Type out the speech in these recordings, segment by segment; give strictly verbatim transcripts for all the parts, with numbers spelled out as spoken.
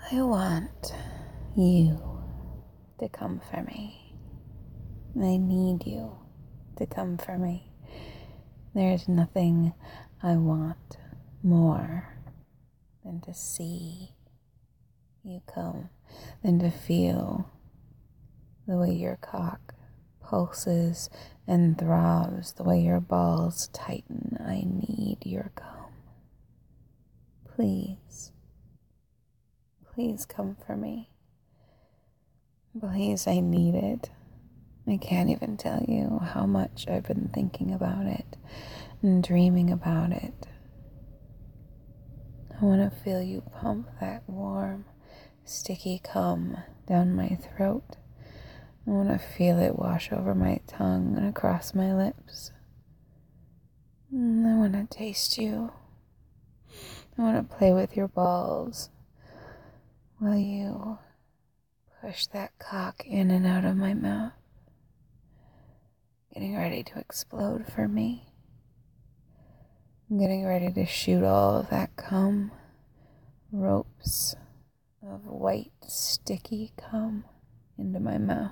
I want you to come for me. I need you to come for me. There's nothing I want more than to see you come, than to feel the way your cock pulses and throbs, the way your balls tighten. I need your come. Please, please come for me. Please, I need it. I can't even tell you how much I've been thinking about it and dreaming about it. I want to feel you pump that warm, sticky cum down my throat. I want to feel it wash over my tongue and across my lips. I want to taste you. I want to play with your balls while you push that cock in and out of my mouth, getting ready to explode for me. I'm getting ready to shoot all of that cum, ropes of white, sticky cum into my mouth.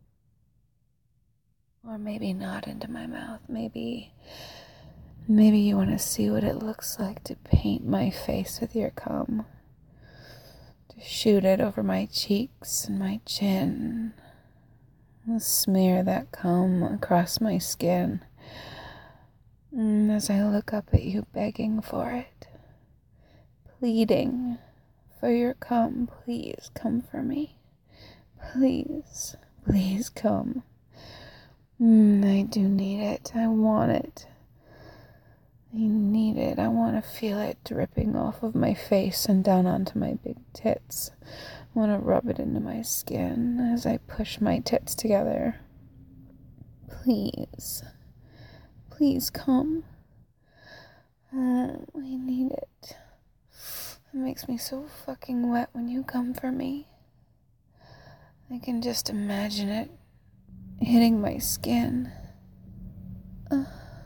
Or maybe not into my mouth. Maybe, maybe you want to see what it looks like to paint my face with your cum. To shoot it over my cheeks and my chin. And smear that cum across my skin. And as I look up at you begging for it, pleading for your cum, please come for me. Please, please come. Mm, I do need it. I want it. I need it. I want to feel it dripping off of my face and down onto my big tits. I want to rub it into my skin as I push my tits together. Please. Please come. Oh, I need it. It makes me so fucking wet when you come for me. I can just imagine it hitting my skin. Uh,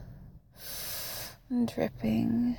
dripping.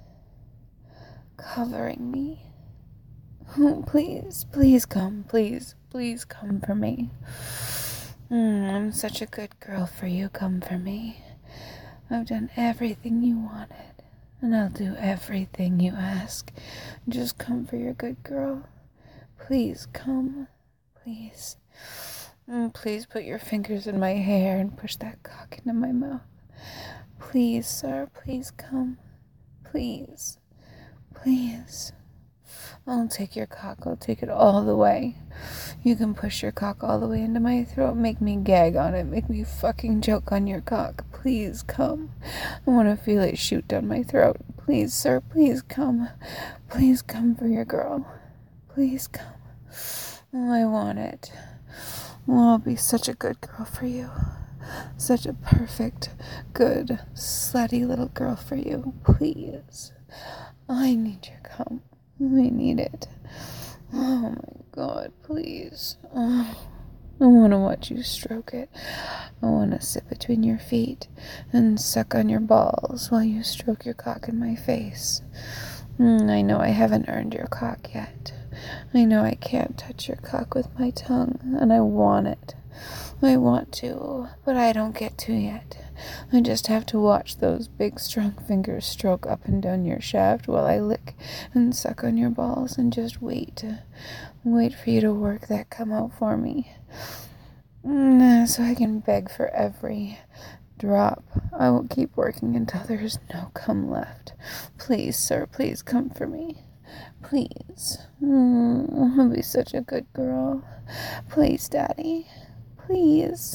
Covering me. Oh, please, please come. Please, please come for me. Mm, I'm such a good girl for you. Come for me. I've done everything you wanted, and I'll do everything you ask. Just come for your good girl. Please come. Please. Mm, please put your fingers in my hair and push that cock into my mouth. Please, sir, please come. Please. Please. I'll take your cock. I'll take it all the way. You can push your cock all the way into my throat. Make me gag on it. Make me fucking choke on your cock. Please come. I want to feel it shoot down my throat. Please, sir, please come. Please come for your girl. Please come. Oh, I want it. Oh, I'll be such a good girl for you. Such a perfect, good, slutty little girl for you. Please. I need your cum. I need it. Oh my God, please. Oh, I want to watch you stroke it. I want to sit between your feet and suck on your balls while you stroke your cock in my face. Mm, I know I haven't earned your cock yet. I know I can't touch your cock with my tongue, and I want it. I want to, but I don't get to yet. I just have to watch those big, strong fingers stroke up and down your shaft while I lick and suck on your balls and just wait. Wait for you to work that cum out for me. Mm, so I can beg for every drop. I will keep working until there's no cum left. Please, sir, please come for me. Please. Mm, I'll be such a good girl. Please, Daddy. Please.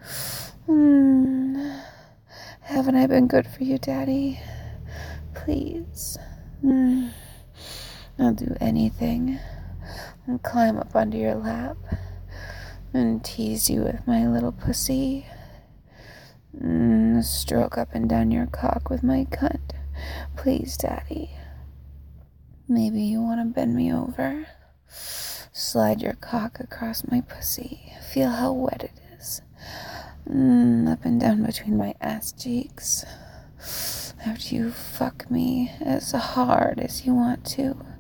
Mm. Haven't I been good for you, Daddy? Please. Mm. I'll do anything. I'll climb up onto your lap and tease you with my little pussy. Mm. Stroke up and down your cock with my cunt. Please, Daddy. Maybe you want to bend me over. Slide your cock across my pussy. Feel how wet it is. Mm, up and down between my ass cheeks. After you fuck me as hard as you want to,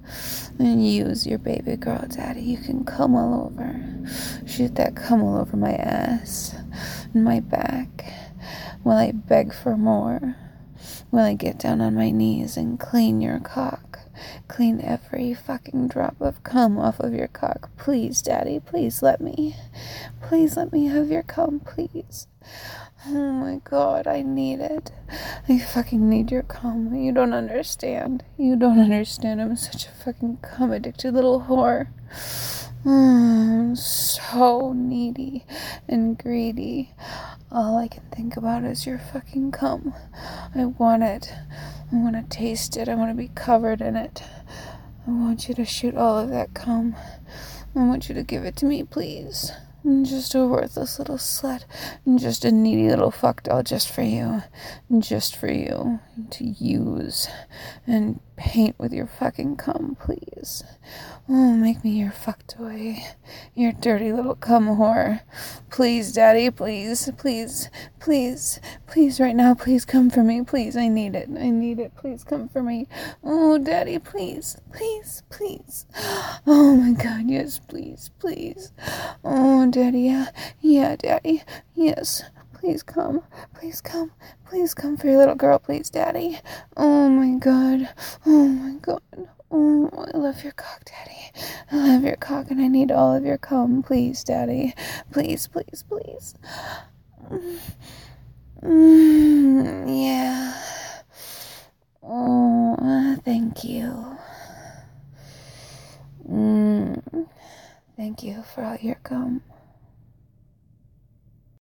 and use your baby girl, Daddy. You can come all over. Shoot that cum all over my ass and my back while I beg for more. While I get down on my knees and clean your cock. Clean every fucking drop of cum off of your cock. Please, Daddy, please let me. Please let me have your cum, please. Oh my God, I need it. I fucking need your cum. You don't understand. You don't understand. I'm such a fucking cum addicted little whore. I'm so needy and greedy. All I can think about is your fucking cum. I want it. I want to taste it. I want to be covered in it. I want you to shoot all of that cum. I want you to give it to me, please. I'm just a worthless little slut. I'm just a needy little fuck doll just for you. Just for you to use and paint with your fucking cum, please. Oh, make me your fuck toy. Your dirty little cum whore. Please, Daddy, please, please, please, please, right now, please come for me. Please, I need it. I need it. Please come for me. Oh, Daddy, please, please, please. Oh my God, yes, please, please. Oh, Daddy, yeah, yeah, Daddy, yes. Please come, please come, please come for your little girl, please, Daddy. Oh my God, oh my God. Oh, I love your cock, Daddy. I love your cock and I need all of your cum, please, Daddy. Please, please, please. Mm.